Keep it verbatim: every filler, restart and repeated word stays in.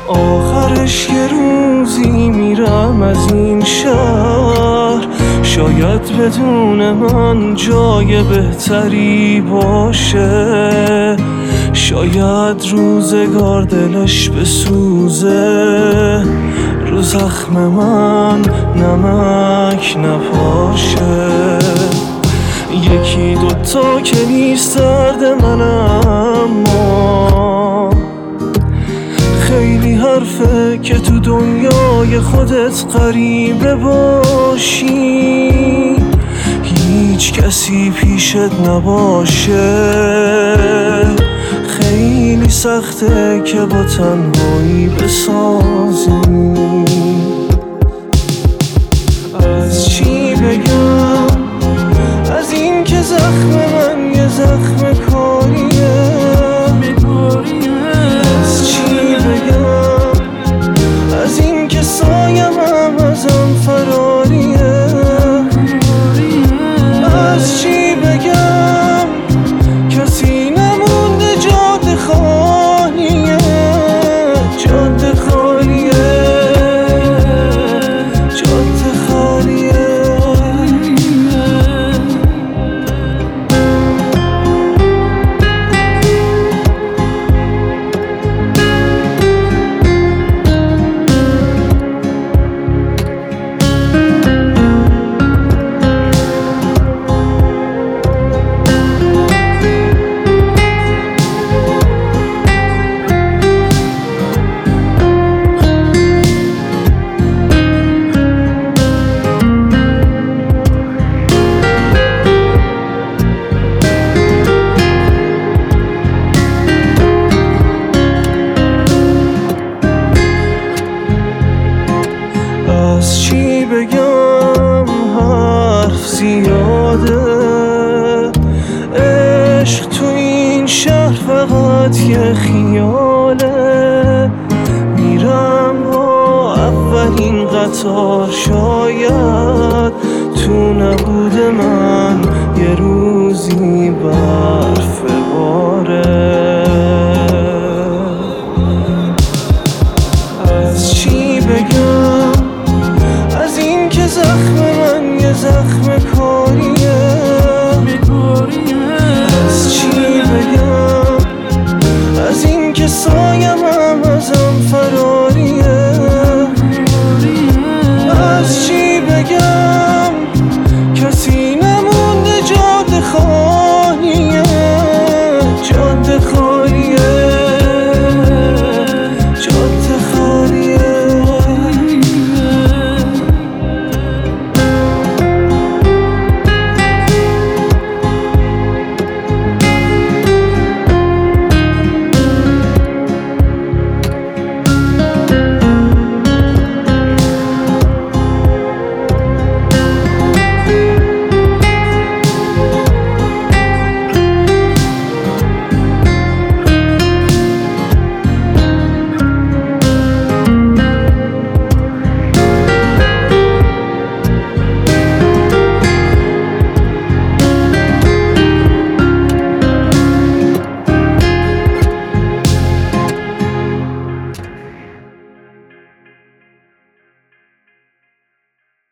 آخرش یه روزی میرم از این شهر، شاید بدون من جای بهتری باشه، شاید روزگار دلش بسوزه، رو زخم من نمک نپاشه. یکی دوتا که نیست درد من، اما خیلی حرفه که تو دنیای خودت غریبه باشی، هیچ کسی پیشت نباشه. خیلی سخته که با تنهایی بسازی. از چی بگم؟ از این که زخم من یه زخم کاریه. از چی بگم؟ از این که سایم هم ازم فراریه. از چی بگم؟ کسی نمونده، جاده خالیه، جاده خالیه، جاده خالیه. از چی بگم؟ حرف زیاده. عشق تو این شهر فقط یه خیاله. میرم با اولین قطار، شاید تو نبود من